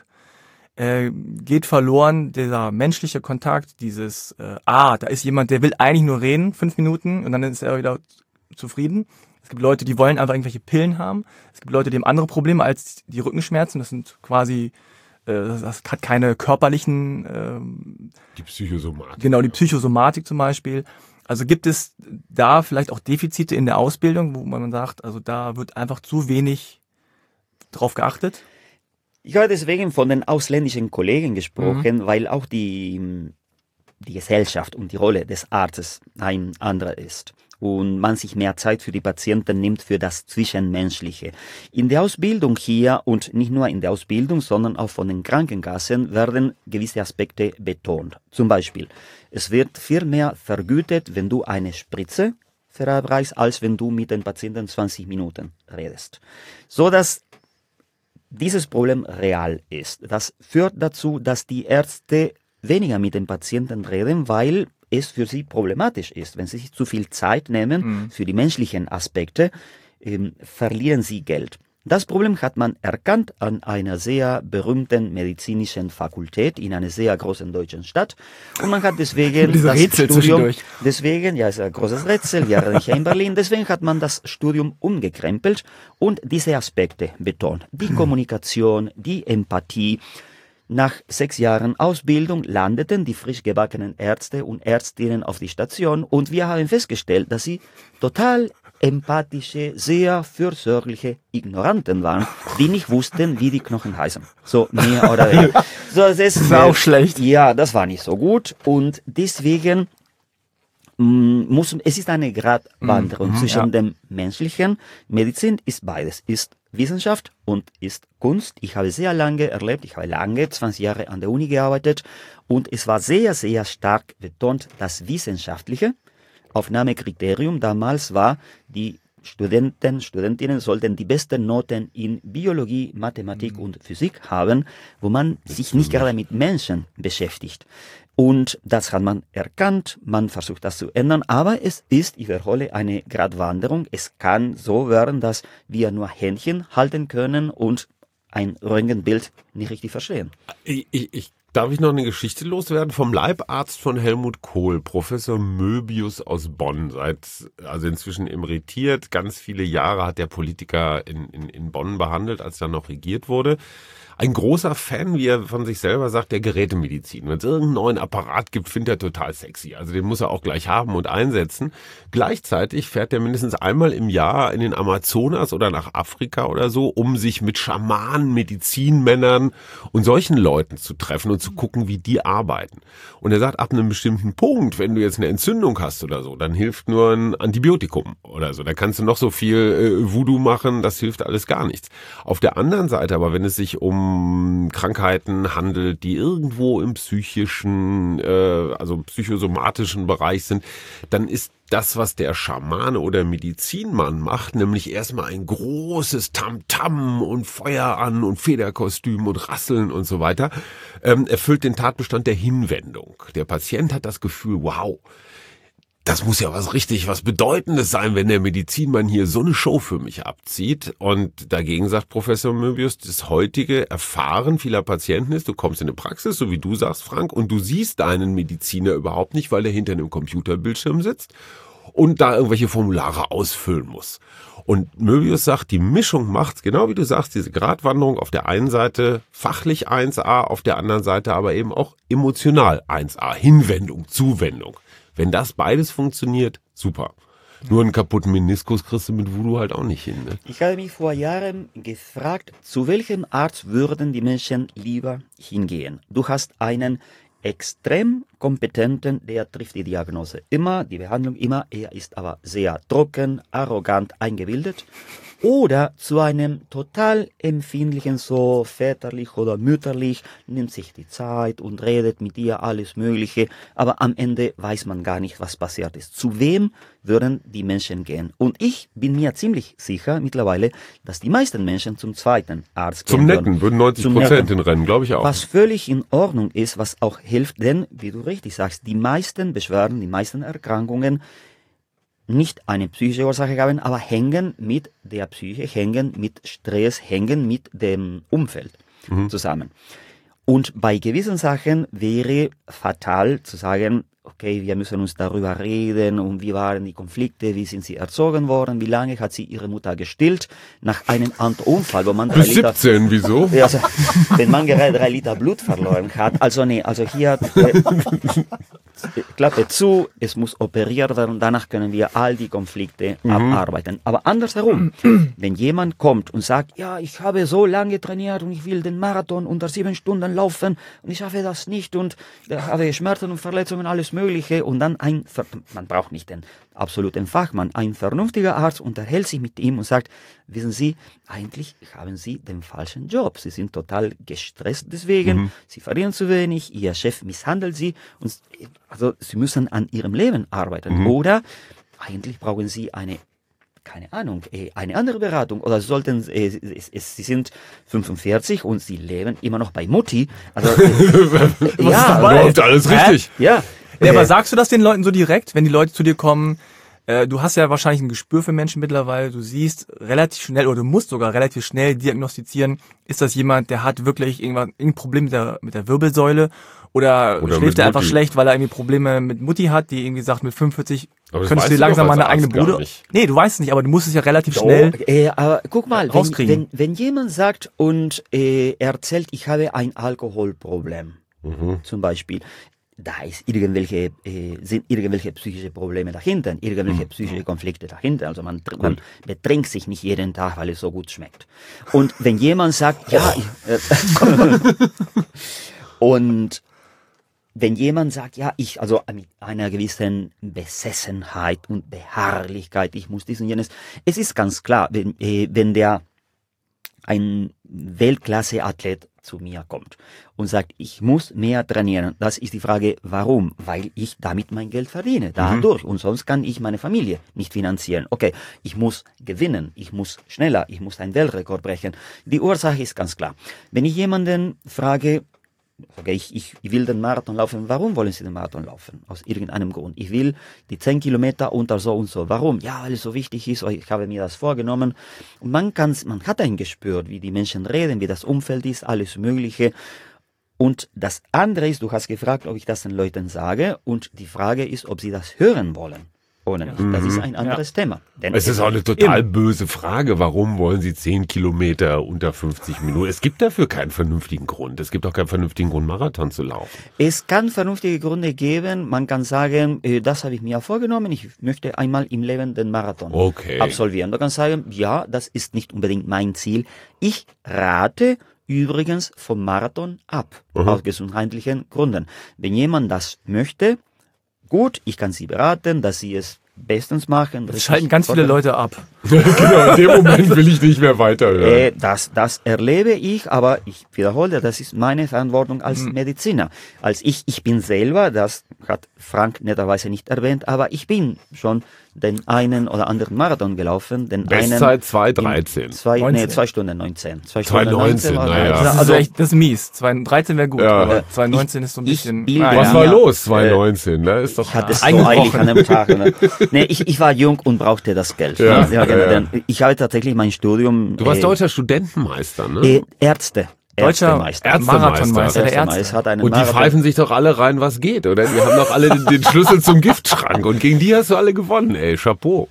geht verloren dieser menschliche Kontakt, dieses, da ist jemand, der will eigentlich nur reden, 5 Minuten und dann ist er wieder zufrieden. Es gibt Leute, die wollen einfach irgendwelche Pillen haben. Es gibt Leute, die haben andere Probleme als die Rückenschmerzen. Das sind quasi, das hat keine körperlichen... die Psychosomatik. Genau, die Psychosomatik zum Beispiel. Also gibt es da vielleicht auch Defizite in der Ausbildung, wo man sagt, also da wird einfach zu wenig drauf geachtet? Ich habe deswegen von den ausländischen Kollegen gesprochen, weil auch die Gesellschaft und die Rolle des Arztes ein anderer ist. Und man sich mehr Zeit für die Patienten nimmt, für das Zwischenmenschliche. In der Ausbildung hier und nicht nur in der Ausbildung, sondern auch von den Krankenkassen werden gewisse Aspekte betont. Zum Beispiel, es wird viel mehr vergütet, wenn du eine Spritze verabreichst, als wenn du mit den Patienten 20 Minuten redest. So dass dieses Problem real ist. Das führt dazu, dass die Ärzte weniger mit den Patienten reden, weil es für sie problematisch ist. Wenn sie sich zu viel Zeit nehmen für die menschlichen Aspekte, verlieren sie Geld. Das Problem hat man erkannt an einer sehr berühmten medizinischen Fakultät in einer sehr großen deutschen Stadt. Und man hat deswegen das Studium, deswegen, ja, ist ein großes Rätsel, wir reden hier in Berlin, deswegen hat man das Studium umgekrempelt und diese Aspekte betont. Die Kommunikation, die Empathie. Nach 6 Jahren Ausbildung landeten die frisch gebackenen Ärzte und Ärztinnen auf die Station und wir haben festgestellt, dass sie total empathische, sehr fürsorgliche Ignoranten waren, die nicht wussten, wie die Knochen heißen. So, mehr oder weniger. So, das war auch schlecht. Ja, das war nicht so gut und deswegen es ist eine Gratwanderung zwischen dem menschlichen. Medizin ist beides, ist Wissenschaft und ist Kunst. Ich habe sehr lange erlebt, 20 Jahre an der Uni gearbeitet und es war sehr, sehr stark betont, das Wissenschaftliche. Aufnahmekriterium damals war, die Studentinnen sollten die besten Noten in Biologie, Mathematik und Physik haben, wo man sich nicht gerade mit Menschen beschäftigt. Und das hat man erkannt, man versucht das zu ändern, aber es ist, ich wiederhole, eine Gratwanderung. Es kann so werden, dass wir nur Händchen halten können und ein Röntgenbild nicht richtig verstehen. Darf ich noch eine Geschichte loswerden? Vom Leibarzt von Helmut Kohl, Professor Möbius aus Bonn, also inzwischen emeritiert, ganz viele Jahre hat der Politiker in Bonn behandelt, als er noch regiert wurde. Ein großer Fan, wie er von sich selber sagt, der Gerätemedizin. Wenn es irgendeinen neuen Apparat gibt, findet er total sexy. Also den muss er auch gleich haben und einsetzen. Gleichzeitig fährt er mindestens einmal im Jahr in den Amazonas oder nach Afrika oder so, um sich mit Schamanen, Medizinmännern und solchen Leuten zu treffen und zu gucken, wie die arbeiten. Und er sagt, ab einem bestimmten Punkt, wenn du jetzt eine Entzündung hast oder so, dann hilft nur ein Antibiotikum oder so. Da kannst du noch so viel Voodoo machen, das hilft alles gar nichts. Auf der anderen Seite aber, wenn es sich um Krankheiten handelt, die irgendwo im psychischen, also psychosomatischen Bereich sind, dann ist das, was der Schamane oder Medizinmann macht, nämlich erstmal ein großes Tamtam und Feuer an und Federkostüm und Rasseln und so weiter, erfüllt den Tatbestand der Hinwendung. Der Patient hat das Gefühl, wow, das muss ja was Bedeutendes sein, wenn der Medizinmann hier so eine Show für mich abzieht. Und dagegen sagt Professor Möbius, das heutige Erfahren vieler Patienten ist, du kommst in eine Praxis, so wie du sagst, Frank, und du siehst deinen Mediziner überhaupt nicht, weil der hinter einem Computerbildschirm sitzt und da irgendwelche Formulare ausfüllen muss. Und Möbius sagt, die Mischung macht's, genau wie du sagst, diese Gratwanderung auf der einen Seite fachlich 1A, auf der anderen Seite aber eben auch emotional 1A, Hinwendung, Zuwendung. Wenn das beides funktioniert, super. Nur einen kaputten Meniskus kriegst du mit Voodoo halt auch nicht hin. Ne? Ich habe mich vor Jahren gefragt, zu welchem Arzt würden die Menschen lieber hingehen? Du hast einen extrem kompetenten, der trifft die Diagnose immer, die Behandlung immer, er ist aber sehr trocken, arrogant, eingebildet. Oder zu einem total empfindlichen, so väterlich oder mütterlich, nimmt sich die Zeit und redet mit dir alles Mögliche, aber am Ende weiß man gar nicht, was passiert ist. Zu wem würden die Menschen gehen? Und ich bin mir ziemlich sicher mittlerweile, dass die meisten Menschen zum zweiten Arzt gehen würden. Zum Netten würden 90% hinrennen, glaube ich auch. Was völlig in Ordnung ist, was auch hilft, denn, wie du richtig sagst, die meisten Beschwerden, die meisten Erkrankungen nicht eine psychische Ursache haben, aber hängen mit der Psyche, hängen mit Stress, hängen mit dem Umfeld zusammen. Und bei gewissen Sachen wäre fatal zu sagen, okay, wir müssen uns darüber reden und wie waren die Konflikte, wie sind sie erzogen worden, wie lange hat sie ihre Mutter gestillt nach einem Unfall, wo man bis 17, wieso? Also, wenn man gerade 3 Liter Blut verloren hat, also nee, also hier Klappe zu, es muss operiert werden, danach können wir all die Konflikte abarbeiten. Aber andersherum, wenn jemand kommt und sagt, ja, ich habe so lange trainiert und ich will den Marathon unter 7 Stunden laufen und ich schaffe das nicht und habe Schmerzen und Verletzungen, alles Mögliche und dann man braucht nicht den absoluten Fachmann, ein vernünftiger Arzt unterhält sich mit ihm und sagt, wissen Sie, eigentlich haben Sie den falschen Job. Sie sind total gestresst deswegen, Sie verdienen zu wenig, Ihr Chef misshandelt Sie und also Sie müssen an Ihrem Leben arbeiten. Oder eigentlich brauchen Sie eine andere Beratung oder sollten Sie sind 45 und Sie leben immer noch bei Mutti. Also ja, läuft alles richtig. Ja. Aber sagst du das den Leuten so direkt, wenn die Leute zu dir kommen? Du hast ja wahrscheinlich ein Gespür für Menschen mittlerweile. Du siehst relativ schnell oder du musst sogar relativ schnell diagnostizieren, ist das jemand, der hat wirklich irgendein Problem mit der Wirbelsäule oder schläft er einfach schlecht, weil er irgendwie Probleme mit Mutti hat, die irgendwie sagt, mit 45 könntest du dir langsam mal eine eigene Bude. Nee, du weißt es nicht, aber du musst es ja relativ schnell aber guck mal, rauskriegen. Wenn jemand sagt und erzählt, ich habe ein Alkoholproblem, zum Beispiel, da sind irgendwelche psychische Probleme dahinter, irgendwelche psychische Konflikte dahinter. Also man betrinkt sich nicht jeden Tag, weil es so gut schmeckt. Und wenn jemand sagt, ja, und wenn jemand sagt, ja, also mit einer gewissen Besessenheit und Beharrlichkeit, ich muss dies und jenes, es ist ganz klar, wenn ein Weltklasse-Athlet zu mir kommt und sagt, ich muss mehr trainieren, das ist die Frage, warum? Weil ich damit mein Geld verdiene, dadurch. Und sonst kann ich meine Familie nicht finanzieren. Okay, ich muss gewinnen, ich muss schneller, ich muss einen Weltrekord brechen. Die Ursache ist ganz klar. Wenn ich jemanden frage, okay, ich will den Marathon laufen. Warum wollen Sie den Marathon laufen? Aus irgendeinem Grund. Ich will die 10 Kilometer unter so und so. Warum? Ja, weil es so wichtig ist. Ich habe mir das vorgenommen. Und man hat ein Gespür, wie die Menschen reden, wie das Umfeld ist, alles Mögliche. Und das andere ist, du hast gefragt, ob ich das den Leuten sage. Und die Frage ist, ob sie das hören wollen. Oder nicht. Das ist ein anderes Thema. Denn es ist auch eine total böse Frage. Warum wollen Sie 10 Kilometer unter 50 Minuten? Es gibt dafür keinen vernünftigen Grund. Es gibt auch keinen vernünftigen Grund, Marathon zu laufen. Es kann vernünftige Gründe geben. Man kann sagen, das habe ich mir vorgenommen. Ich möchte einmal im Leben den Marathon absolvieren. Man kann sagen, ja, das ist nicht unbedingt mein Ziel. Ich rate übrigens vom Marathon ab. Aus gesundheitlichen Gründen. Wenn jemand das möchte, gut, ich kann Sie beraten, dass Sie es bestens machen. Das schalten ganz viele Leute ab. Genau, in dem Moment will ich nicht mehr weiterhören. Das erlebe ich, aber ich wiederhole, das ist meine Verantwortung als Mediziner. Ich bin selber, das hat Frank netterweise nicht erwähnt, aber ich bin schon den einen oder anderen Marathon gelaufen. Bestzeit 2:13. 2 Stunden 19. 2:19, naja. Also echt, das ist mies. 2:13 wäre gut, aber 2:19 ist so ein bisschen... Was war los, 2:19? Ne? Ist doch ich hatte es so eilig an dem Tag. Nee, ich war jung und brauchte das Geld. Ja. Denn ich habe tatsächlich mein Studium... Du warst deutscher Studentenmeister, ne? Ärzte. Deutscher Marathonmeister der Ärzte. Und die pfeifen sich doch alle rein, was geht, oder? Die haben doch alle den Schlüssel zum Giftschrank und gegen die hast du alle gewonnen, ey, Chapeau.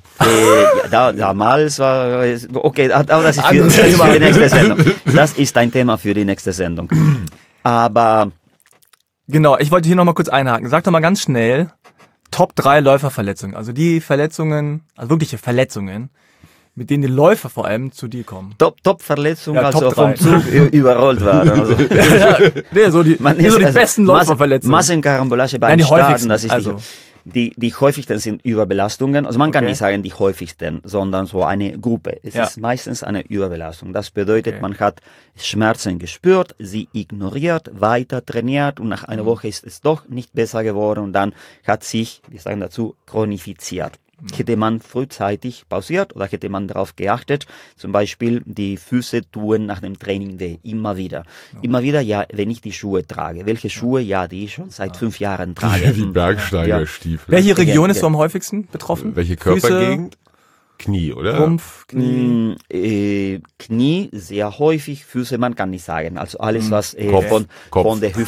Damals war, okay, aber das ist für die nächste Sendung. Das ist ein Thema für die nächste Sendung. Aber... Genau, ich wollte hier nochmal kurz einhaken. Sag doch mal ganz schnell, Top 3 Läuferverletzungen. Also die Verletzungen, also wirkliche Verletzungen, mit denen die Läufer vor allem zu dir kommen. Top-Verletzung, ja, also Top vom Zug überrollt waren. Also. so die besten Läuferverletzungen. Massenkarambolage beim Starten, das ist die häufigsten sind Überbelastungen. Also man kann nicht sagen die häufigsten, sondern so eine Gruppe. Es ist meistens eine Überbelastung. Das bedeutet, man hat Schmerzen gespürt, sie ignoriert, weiter trainiert und nach einer Woche ist es doch nicht besser geworden und dann hat sich, wir sagen dazu, chronifiziert. Hätte man frühzeitig pausiert oder hätte man darauf geachtet, zum Beispiel die Füße tun nach dem Training weh, immer wieder. Immer wieder, ja, wenn ich die Schuhe trage. Welche Schuhe? Ja, die ich schon seit 5 Jahren trage. Die Bergsteigerstiefel. Welche Region ist so am häufigsten betroffen? Welche Körpergegend? Knie, oder? Rumpf, Knie. Knie sehr häufig, Füße man kann nicht sagen. Also alles, was von der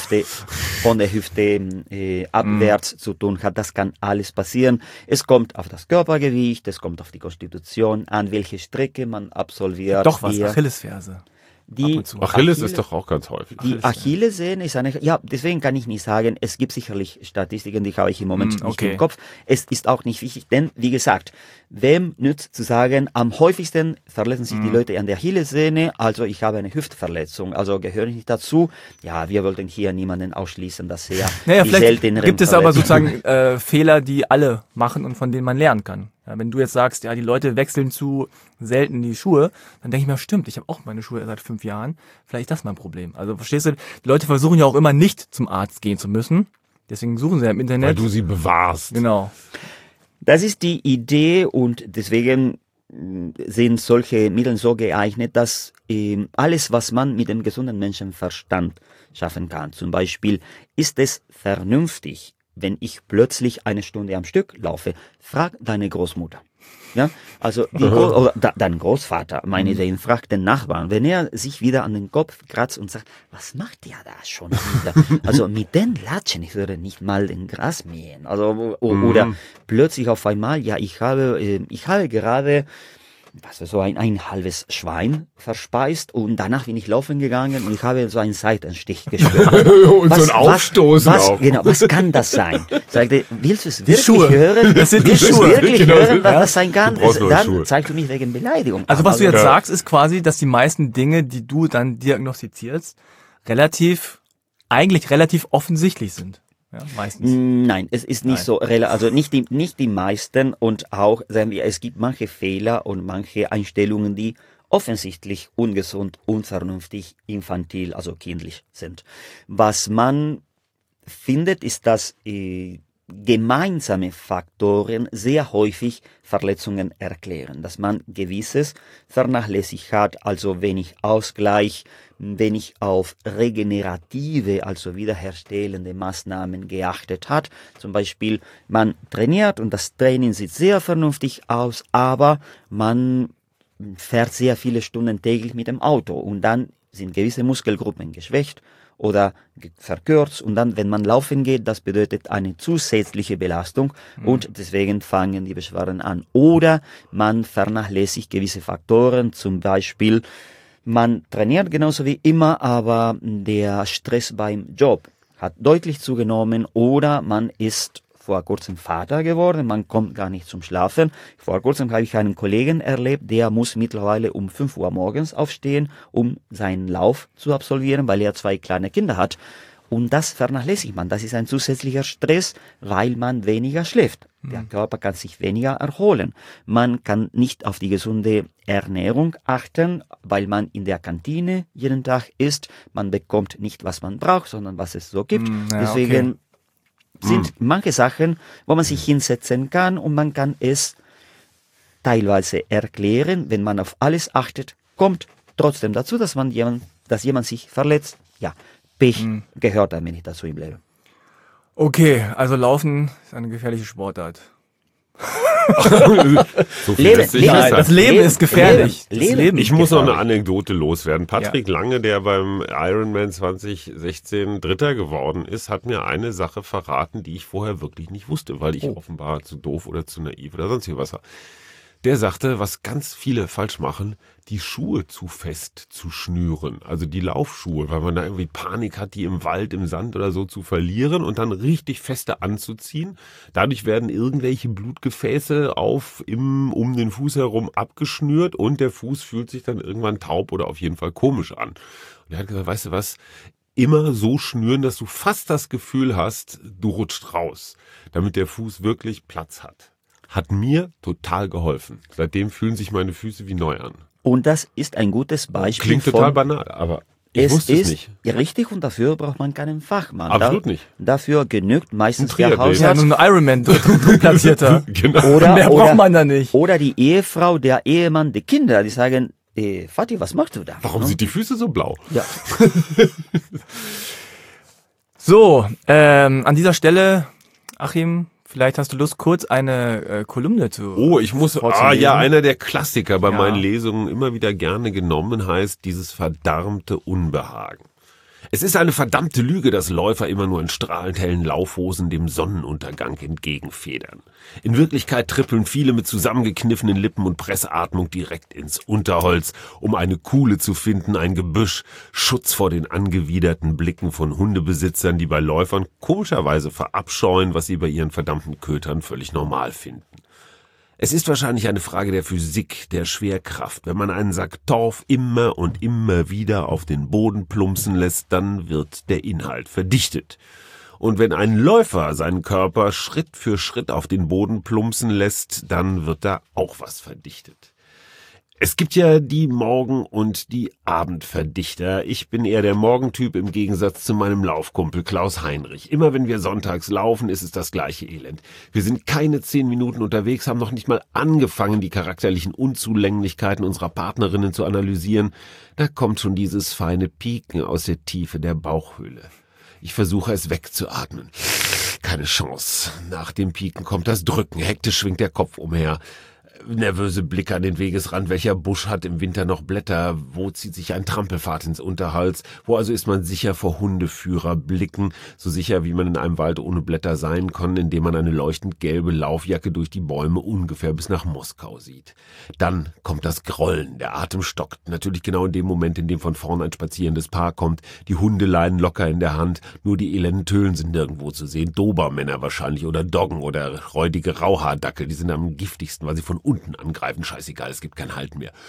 Hüfte abwärts zu tun hat, das kann alles passieren. Es kommt auf das Körpergewicht, es kommt auf die Konstitution an, welche Strecke man absolviert. Doch was, Achillesferse. Achilles ist doch auch ganz häufig. Die Achillessehne ist deswegen kann ich nicht sagen, es gibt sicherlich Statistiken, die habe ich im Moment nicht im Kopf. Es ist auch nicht wichtig, denn, wie gesagt, wem nützt zu sagen, am häufigsten verletzen sich die Leute an der Achillessehne, also ich habe eine Hüftverletzung, also gehöre ich nicht dazu. Ja, wir wollten hier niemanden ausschließen, dass die selteneren gibt es aber sozusagen Fehler, die alle machen und von denen man lernen kann. Ja, wenn du jetzt sagst, ja, die Leute wechseln zu selten die Schuhe, dann denke ich mir, stimmt, ich habe auch meine Schuhe seit 5 Jahren, vielleicht ist das mein Problem. Also verstehst du, die Leute versuchen ja auch immer nicht zum Arzt gehen zu müssen, deswegen suchen sie ja im Internet. Weil du sie bewahrst. Genau. Das ist die Idee und deswegen sind solche Mittel so geeignet, dass alles, was man mit dem gesunden Menschenverstand schaffen kann, zum Beispiel, ist es vernünftig, wenn ich plötzlich 1 Stunde am Stück laufe, frag deine Großmutter. Ja, also oder dein Großvater, meinetwegen, fragt den Nachbarn, wenn er sich wieder an den Kopf kratzt und sagt, was macht der da schon wieder? Also mit den Latschen, ich würde nicht mal den Gras mähen. Also oder plötzlich auf einmal, ja, ich habe gerade so ein halbes Schwein verspeist und danach bin ich laufen gegangen und ich habe so einen Seitenstich gespürt. Und so ein Aufstoßen auch. Genau, was kann das sein? Sagte, willst du es wirklich Schuhe. hören? Das sind die willst Schuhe. du wirklich hören, was das sein kann? Dann Schuhe. zeigst du mich wegen Beleidigung. Also was du jetzt sagst, ist quasi, dass die meisten Dinge, die du dann diagnostizierst, eigentlich relativ offensichtlich sind. Ja, meistens. Nein, es ist nicht so, also nicht die meisten und auch, sagen wir, es gibt manche Fehler und manche Einstellungen, die offensichtlich ungesund, unvernünftig, infantil, also kindlich sind. Was man findet, ist, dass gemeinsame Faktoren sehr häufig Verletzungen erklären, dass man Gewisses vernachlässigt hat, also wenig Ausgleich, wenig auf regenerative, also wiederherstellende Maßnahmen geachtet hat. Zum Beispiel, man trainiert und das Training sieht sehr vernünftig aus, aber man fährt sehr viele Stunden täglich mit dem Auto und dann sind gewisse Muskelgruppen geschwächt oder verkürzt und dann, wenn man laufen geht, das bedeutet eine zusätzliche Belastung und deswegen fangen die Beschwerden an. Oder man vernachlässigt gewisse Faktoren, zum Beispiel man trainiert genauso wie immer, aber der Stress beim Job hat deutlich zugenommen oder man ist vor kurzem Vater geworden, man kommt gar nicht zum Schlafen. Vor kurzem habe ich einen Kollegen erlebt, der muss mittlerweile um 5 Uhr morgens aufstehen, um seinen Lauf zu absolvieren, weil er 2 kleine Kinder hat. Und das vernachlässigt man. Das ist ein zusätzlicher Stress, weil man weniger schläft. Der Körper kann sich weniger erholen. Man kann nicht auf die gesunde Ernährung achten, weil man in der Kantine jeden Tag isst. Man bekommt nicht, was man braucht, sondern was es so gibt. Ja, Deswegen sind manche Sachen, wo man sich hinsetzen kann und man kann es teilweise erklären. Wenn man auf alles achtet, kommt trotzdem dazu, dass jemand sich verletzt. Ja, Pech gehört ein wenig dazu im Leben. Okay, also Laufen ist eine gefährliche Sportart. So viel lässt sich Nein, das Leben ist gefährlich. Leben. Ich muss noch eine Anekdote loswerden. Patrick Lange, der beim Ironman 2016 Dritter geworden ist, hat mir eine Sache verraten, die ich vorher wirklich nicht wusste, weil ich offenbar zu doof oder zu naiv oder sonst was war. Der sagte, was ganz viele falsch machen, die Schuhe zu fest zu schnüren. Also die Laufschuhe, weil man da irgendwie Panik hat, die im Wald, im Sand oder so zu verlieren und dann richtig feste anzuziehen. Dadurch werden irgendwelche Blutgefäße um den Fuß herum abgeschnürt und der Fuß fühlt sich dann irgendwann taub oder auf jeden Fall komisch an. Und er hat gesagt, weißt du was? Immer so schnüren, dass du fast das Gefühl hast, du rutscht raus, damit der Fuß wirklich Platz hat. Hat mir total geholfen. Seitdem fühlen sich meine Füße wie neu an. Und das ist ein gutes Beispiel. Klingt total banal, aber ich wusste es nicht. Ja, richtig, und dafür braucht man keinen Fachmann. Absolut nicht. Dafür genügt meistens Ein der Triathlet. Ja, Hausarzt. nur ein Ironman-Platzierter. Genau. Mehr braucht man da nicht. Oder die Ehefrau, der Ehemann, die Kinder, die sagen, Vati, was machst du da? Warum sind die Füße so blau? Ja. So, an dieser Stelle, Achim, vielleicht hast du Lust, kurz eine Kolumne zu vorzulesen. Einer der Klassiker bei Ja. meinen Lesungen immer wieder gerne genommen heißt dieses verdammte Unbehagen. Es ist eine verdammte Lüge, dass Läufer immer nur in strahlend hellen Laufhosen dem Sonnenuntergang entgegenfedern. In Wirklichkeit trippeln viele mit zusammengekniffenen Lippen und Pressatmung direkt ins Unterholz, um eine Kuhle zu finden, ein Gebüsch, Schutz vor den angewiderten Blicken von Hundebesitzern, die bei Läufern komischerweise verabscheuen, was sie bei ihren verdammten Kötern völlig normal finden. Es ist wahrscheinlich eine Frage der Physik, der Schwerkraft. Wenn man einen Sack Torf immer und immer wieder auf den Boden plumpsen lässt, dann wird der Inhalt verdichtet. Und wenn ein Läufer seinen Körper Schritt für Schritt auf den Boden plumpsen lässt, dann wird da auch was verdichtet. Es gibt ja die Morgen- und die Abendverdichter. Ich bin eher der Morgentyp im Gegensatz zu meinem Laufkumpel Klaus Heinrich. Immer wenn wir sonntags laufen, ist es das gleiche Elend. Wir sind keine 10 Minuten unterwegs, haben noch nicht mal angefangen, die charakterlichen Unzulänglichkeiten unserer Partnerinnen zu analysieren. Da kommt schon dieses feine Pieken aus der Tiefe der Bauchhöhle. Ich versuche es wegzuatmen. Keine Chance. Nach dem Pieken kommt das Drücken. Hektisch schwingt der Kopf umher. Nervöse Blicke an den Wegesrand. Welcher Busch hat im Winter noch Blätter? Wo zieht sich ein Trampelpfad ins Unterholz? Wo also ist man sicher vor Hundeführerblicken? So sicher, wie man in einem Wald ohne Blätter sein kann, indem man eine leuchtend gelbe Laufjacke durch die Bäume ungefähr bis nach Moskau sieht. Dann kommt das Grollen. Der Atem stockt. Natürlich genau in dem Moment, in dem von vorn ein spazierendes Paar kommt. Die Hundeleinen locker in der Hand. Nur die elenden Tölen sind nirgendwo zu sehen. Dobermänner wahrscheinlich oder Doggen oder räudige Rauhaardackel. Die sind am giftigsten, weil sie von unten angreifen. Scheißegal, es gibt kein Halten mehr.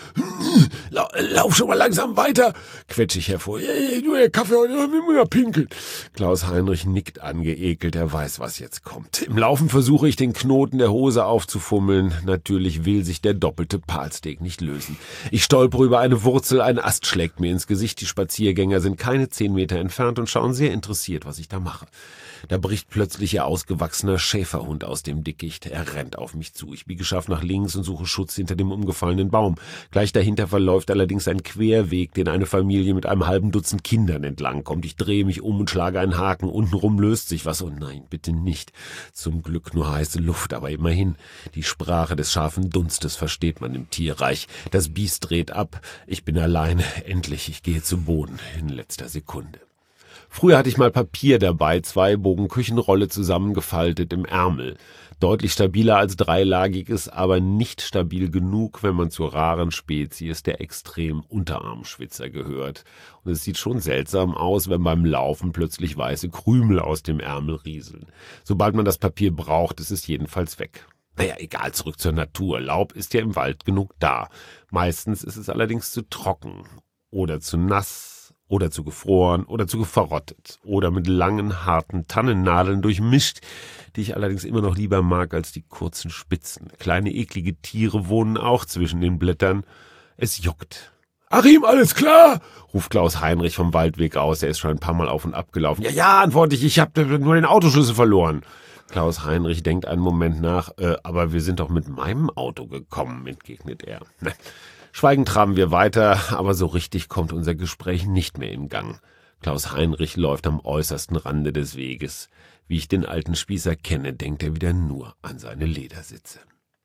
Lauf schon mal langsam weiter, quetsche ich hervor. Nur der Kaffee heute, wir müssen pinkeln. Klaus-Heinrich nickt angeekelt, er weiß, was jetzt kommt. Im Laufen versuche ich, den Knoten der Hose aufzufummeln. Natürlich will sich der doppelte Palsteak nicht lösen. Ich stolpere über eine Wurzel, ein Ast schlägt mir ins Gesicht. Die Spaziergänger sind keine 10 Meter entfernt und schauen sehr interessiert, was ich da mache. Da bricht plötzlich ihr ausgewachsener Schäferhund aus dem Dickicht. Er rennt auf mich zu. Ich biege scharf nach links und suche Schutz hinter dem umgefallenen Baum. Gleich dahinter verläuft allerdings ein Querweg, den eine Familie mit einem halben Dutzend Kindern entlangkommt. Ich drehe mich um und schlage einen Haken. Untenrum löst sich was. Oh nein, bitte nicht. Zum Glück nur heiße Luft, aber immerhin. Die Sprache des scharfen Dunstes versteht man im Tierreich. Das Biest dreht ab. Ich bin alleine. Endlich, ich gehe zu Boden in letzter Sekunde. Früher hatte ich mal Papier dabei, 2 Bogen Küchenrolle zusammengefaltet im Ärmel. Deutlich stabiler als dreilagiges, aber nicht stabil genug, wenn man zur raren Spezies der extrem Unterarmschwitzer gehört. Und es sieht schon seltsam aus, wenn beim Laufen plötzlich weiße Krümel aus dem Ärmel rieseln. Sobald man das Papier braucht, ist es jedenfalls weg. Naja, egal, zurück zur Natur. Laub ist ja im Wald genug da. Meistens ist es allerdings zu trocken oder zu nass. Oder zu gefroren oder zu verrottet oder mit langen, harten Tannennadeln durchmischt, die ich allerdings immer noch lieber mag als die kurzen Spitzen. Kleine, eklige Tiere wohnen auch zwischen den Blättern. Es juckt. »Achim, alles klar?« ruft Klaus-Heinrich vom Waldweg aus. Er ist schon ein paar Mal auf und ab gelaufen. »Ja«, antworte ich habe nur den Autoschlüssel verloren.« Klaus-Heinrich denkt einen Moment nach. »Aber wir sind doch mit meinem Auto gekommen«, entgegnet er. Schweigend traben wir weiter, aber so richtig kommt unser Gespräch nicht mehr in Gang. Klaus-Heinrich läuft am äußersten Rande des Weges. Wie ich den alten Spießer kenne, denkt er wieder nur an seine Ledersitze.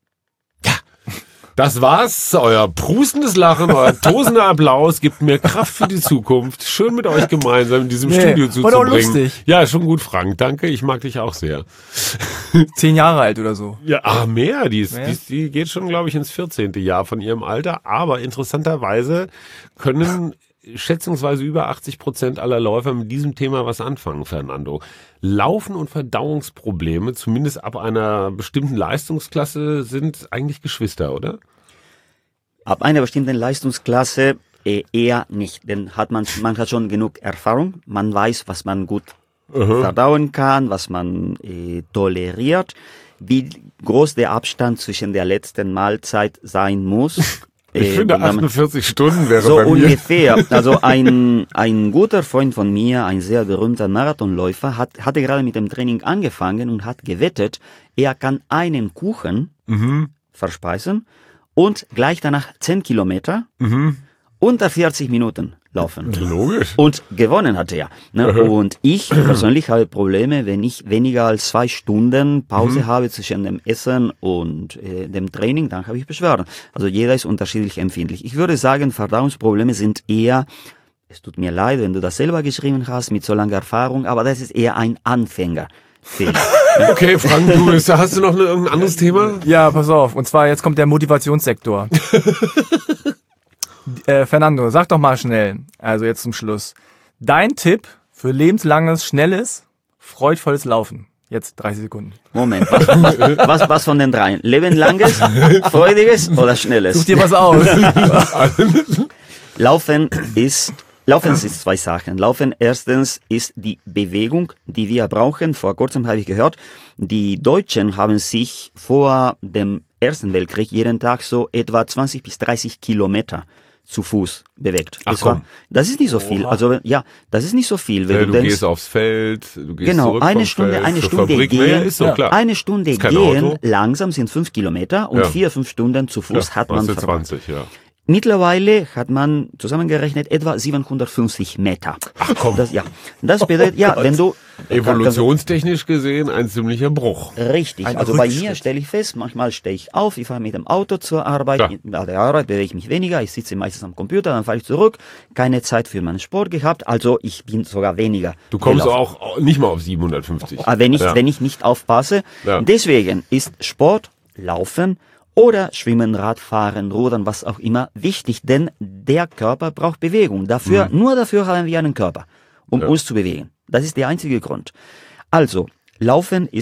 Ja, das war's. Euer prustendes Lachen, euer tosender Applaus gibt mir Kraft für die Zukunft. Schön mit euch gemeinsam in diesem Studio zuzubringen. War doch lustig. Ja, schon gut, Frank. Danke, ich mag dich auch sehr. 10 Jahre alt oder so. Ja, mehr. Die geht schon, glaube ich, ins 14. Jahr von ihrem Alter. Aber interessanterweise können schätzungsweise über 80% aller Läufer mit diesem Thema was anfangen, Fernando. Laufen und Verdauungsprobleme, zumindest ab einer bestimmten Leistungsklasse, sind eigentlich Geschwister, oder? Ab einer bestimmten Leistungsklasse eher nicht, denn man hat schon genug Erfahrung, man weiß, was man gut verdauen kann, was man toleriert, wie groß der Abstand zwischen der letzten Mahlzeit sein muss. Ich finde 48 Stunden wäre so bei mir. So ungefähr. Also ein guter Freund von mir, ein sehr berühmter Marathonläufer, hatte gerade mit dem Training angefangen und hat gewettet, er kann einen Kuchen verspeisen und gleich danach 10 Kilometer unter 40 Minuten laufen. Logisch. Und gewonnen hat er. Ne? Und ich persönlich habe Probleme, wenn ich weniger als 2 Stunden Pause habe zwischen dem Essen und dem Training, dann habe ich Beschwerden. Also jeder ist unterschiedlich empfindlich. Ich würde sagen, Verdauungsprobleme sind eher, es tut mir leid, wenn du das selber geschrieben hast, mit so langer Erfahrung, aber das ist eher ein Anfängerfehler. Okay, Frank, hast du noch irgendein anderes Thema? Ja, pass auf. Und zwar, jetzt kommt der Motivationssektor. Fernando, sag doch mal schnell, also jetzt zum Schluss, dein Tipp für lebenslanges, schnelles, freudvolles Laufen. Jetzt 30 Sekunden. Moment, was von den dreien? Lebenlanges, freudiges oder schnelles? Such dir was aus. Laufen ist 2 Sachen. Laufen erstens ist die Bewegung, die wir brauchen. Vor kurzem habe ich gehört, die Deutschen haben sich vor dem Ersten Weltkrieg jeden Tag so etwa 20 bis 30 Kilometer zu Fuß bewegt. Das ist nicht so viel. Also ja, das ist nicht so viel. Wenn du gehst aufs Feld, du gehst zurück eine Stunde gehen, ist so, klar. Eine Stunde gehen, langsam sind 5 Kilometer und 4-5 Stunden zu Fuß hat man verbracht. 20, ja. Mittlerweile hat man zusammengerechnet etwa 750 Meter. Ach komm. Das bedeutet, wenn du... Evolutionstechnisch gesehen ein ziemlicher Bruch. Richtig. Also bei mir stelle ich fest, manchmal stehe ich auf, ich fahre mit dem Auto zur Arbeit. Ja. Nach der Arbeit bewege ich mich weniger, ich sitze meistens am Computer, dann fahre ich zurück. Keine Zeit für meinen Sport gehabt, also ich bin sogar weniger. Du kommst auch nicht mal auf 750. Wenn ich nicht aufpasse. Ja. Deswegen ist Sport, Laufen oder Schwimmen, Radfahren, Rudern, was auch immer, wichtig, denn der Körper braucht Bewegung. Nur dafür haben wir einen Körper, um uns zu bewegen. Das ist der einzige Grund. Also, Laufen ist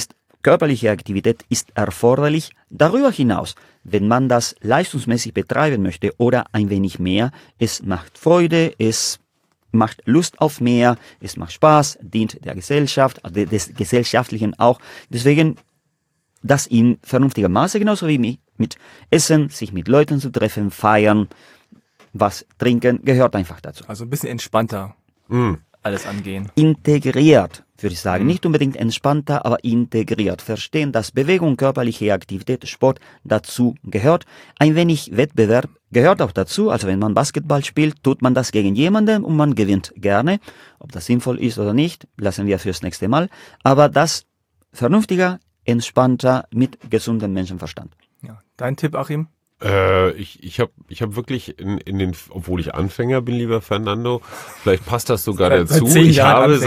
körperliche Aktivität ist erforderlich. Darüber hinaus, wenn man das leistungsmäßig betreiben möchte oder ein wenig mehr, es macht Freude, es macht Lust auf mehr, es macht Spaß, dient der Gesellschaft, des Gesellschaftlichen auch. Deswegen das in vernünftiger Maße, genauso wie mit Essen, sich mit Leuten zu treffen, feiern, was trinken, gehört einfach dazu. Also ein bisschen entspannter alles angehen. Integriert, würde ich sagen. Nicht unbedingt entspannter, aber integriert. Verstehen, dass Bewegung, körperliche Aktivität, Sport dazu gehört. Ein wenig Wettbewerb gehört auch dazu. Also wenn man Basketball spielt, tut man das gegen jemanden und man gewinnt gerne. Ob das sinnvoll ist oder nicht, lassen wir fürs nächste Mal. Aber das vernünftiger, entspannter, mit gesundem Menschenverstand. Ja. Dein Tipp, Achim? Ich hab wirklich obwohl ich Anfänger bin, lieber Fernando, vielleicht passt das sogar dazu. Ich habe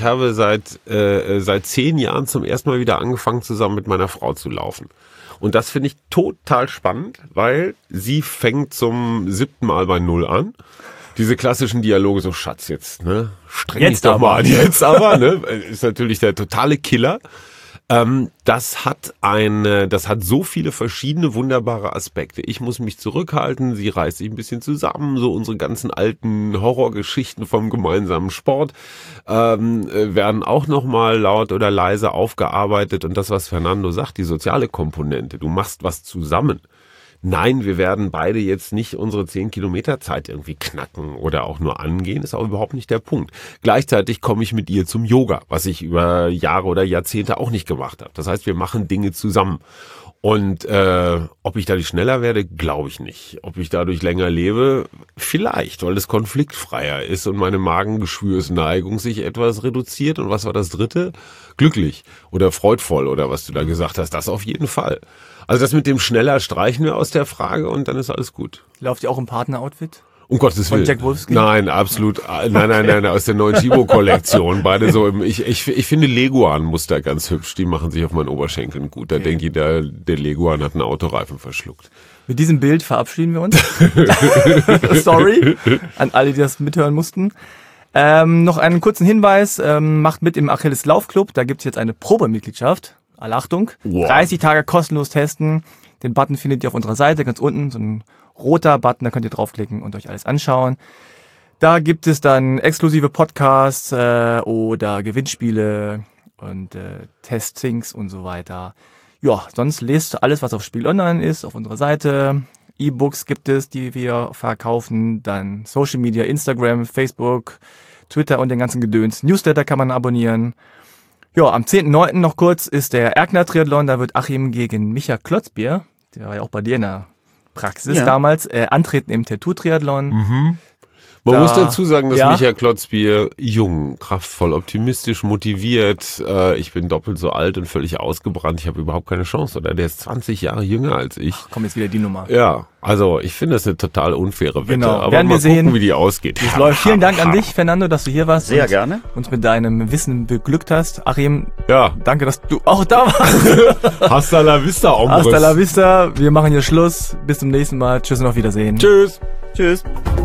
seit 10 Jahren zum ersten Mal wieder angefangen, zusammen mit meiner Frau zu laufen. Und das finde ich total spannend, weil sie fängt zum 7. Mal bei 0 an. Diese klassischen Dialoge, so Schatz jetzt, ne? Streng dich doch mal an, jetzt aber, ne? Ist natürlich der totale Killer. Das hat so viele verschiedene wunderbare Aspekte. Ich muss mich zurückhalten, sie reißt sich ein bisschen zusammen, so unsere ganzen alten Horrorgeschichten vom gemeinsamen Sport werden auch nochmal laut oder leise aufgearbeitet und das, was Fernando sagt, die soziale Komponente, du machst was zusammen. Nein, wir werden beide jetzt nicht unsere 10 Kilometer Zeit irgendwie knacken oder auch nur angehen, ist auch überhaupt nicht der Punkt. Gleichzeitig komme ich mit ihr zum Yoga, was ich über Jahre oder Jahrzehnte auch nicht gemacht habe. Das heißt, wir machen Dinge zusammen. Und ob ich dadurch schneller werde, glaube ich nicht. Ob ich dadurch länger lebe, vielleicht, weil es konfliktfreier ist und meine Magengeschwürsneigung sich etwas reduziert. Und was war das dritte? Glücklich oder freudvoll oder was du da gesagt hast, das auf jeden Fall. Also das mit dem schneller streichen wir aus der Frage und dann ist alles gut. Lauft ihr auch im Partner-Outfit? Um Gottes Willen. Von Jack Wolfskin? Nein, absolut. Nein, aus der neuen Chibo-Kollektion. Beide so ich finde Leguan-Muster ganz hübsch. Die machen sich auf meinen Oberschenkeln gut. Da denkt jeder, der Leguan hat einen Autoreifen verschluckt. Mit diesem Bild verabschieden wir uns. Sorry an alle, die das mithören mussten. Noch einen kurzen Hinweis. Macht mit im Achilles Laufclub. Da gibt's jetzt eine Probemitgliedschaft. Alle Achtung. Wow. 30 Tage kostenlos testen. Den Button findet ihr auf unserer Seite ganz unten. So ein roter Button, da könnt ihr draufklicken und euch alles anschauen. Da gibt es dann exklusive Podcasts oder Gewinnspiele und Testings und so weiter. Ja, sonst lest alles, was auf Spiel Online ist, auf unserer Seite. E-Books gibt es, die wir verkaufen. Dann Social Media, Instagram, Facebook, Twitter und den ganzen Gedöns. Newsletter kann man abonnieren. Ja, am 10.9. noch kurz ist der Erkner Triathlon. Da wird Achim gegen Micha Klotzbier, der war ja auch bei dir in der Praxis damals, antreten im Tattoo-Triathlon. Mhm. Man muss dazu sagen, dass Micha Klotzbier jung, kraftvoll, optimistisch, motiviert. Ich bin doppelt so alt und völlig ausgebrannt. Ich habe überhaupt keine Chance. Oder der ist 20 Jahre jünger als ich. Ach, komm, jetzt wieder die Nummer. Ja, also ich finde das eine total unfaire Wette. Genau. Aber werden mal wir sehen, gucken, wie die ausgeht. Vielen Dank an dich, Fernando, dass du hier warst. Sehr gerne. Uns mit deinem Wissen beglückt hast. Achim, ja, danke, dass du auch da warst. Hasta la vista, Hombres. Hasta la vista. Wir machen hier Schluss. Bis zum nächsten Mal. Tschüss und auf Wiedersehen. Tschüss. Tschüss.